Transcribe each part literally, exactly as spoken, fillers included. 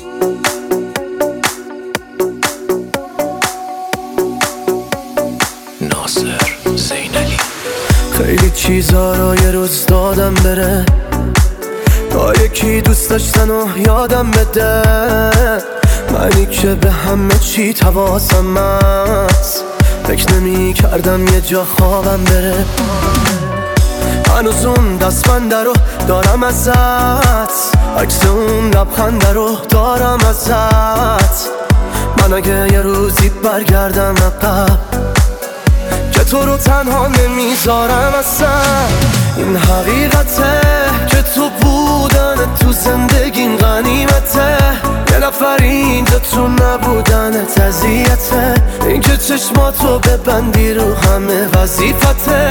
ناصر زینالی. خیلی چیزا رو یه روز دادم بره تا یکی دوست داشتن و یادم بده. منی که به همه چی تواسم هست، فکر نمی کردم یه جا خوابم بره. هنوز اون دستبنده رو دارم ازت، عکس اون لبخنده رو دارم ازت. من اگه یه روزی برگردم عقب که تو رو تنها نمیذارم اصلا. این حقیقته که تو بودن تو زندگیم غنیمته. یه نفر اینجا تو نبودن اذیته. این که چشماتو ببندی رو همه وظیفته.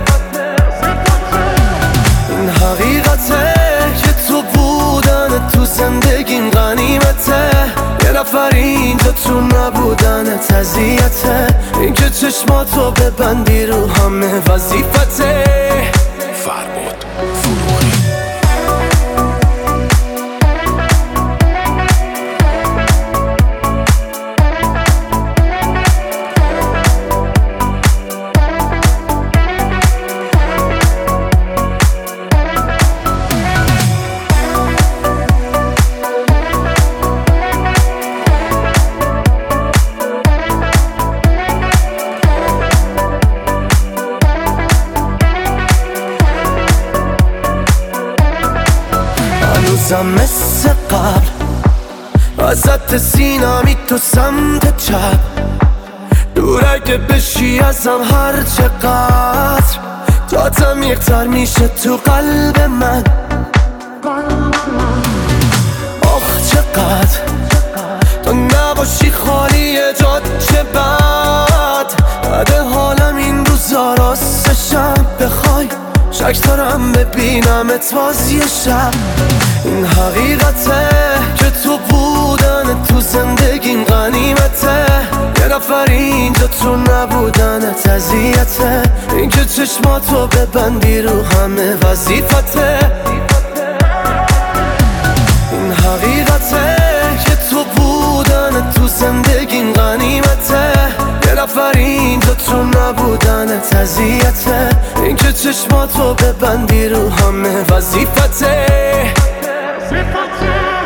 این حقیقته که تو بودن تو زندگیم غنیمته. یه نفر اینجا تو نبودن اذیته. این که چشماتو ببندی رو همه وظیفته. فرباد فروغی. هنوزم مثل قبل ازت سینمی تو سمت چپ. دور اگه بشی ازم هر چقدر جات عمیق‌تر میشه تو قلب من. آخ چقدر تو نباشی خالی جات چه بد. بده حالم این روزا راستشم بخوای شک دارم ببینمت باز یه شب. این حقیقته که تو بودن تو زندگیم غنیمته. یه نفر اینجا تو نبودن اذیته. این که چشماتو ببندی رو همه وظیفته. این حقیقته که تو بودن تو زندگیم غنیمته. یه نفر اینجا تو نبودن اذیته. این که چشماتو ببندی رو همه وظیفته.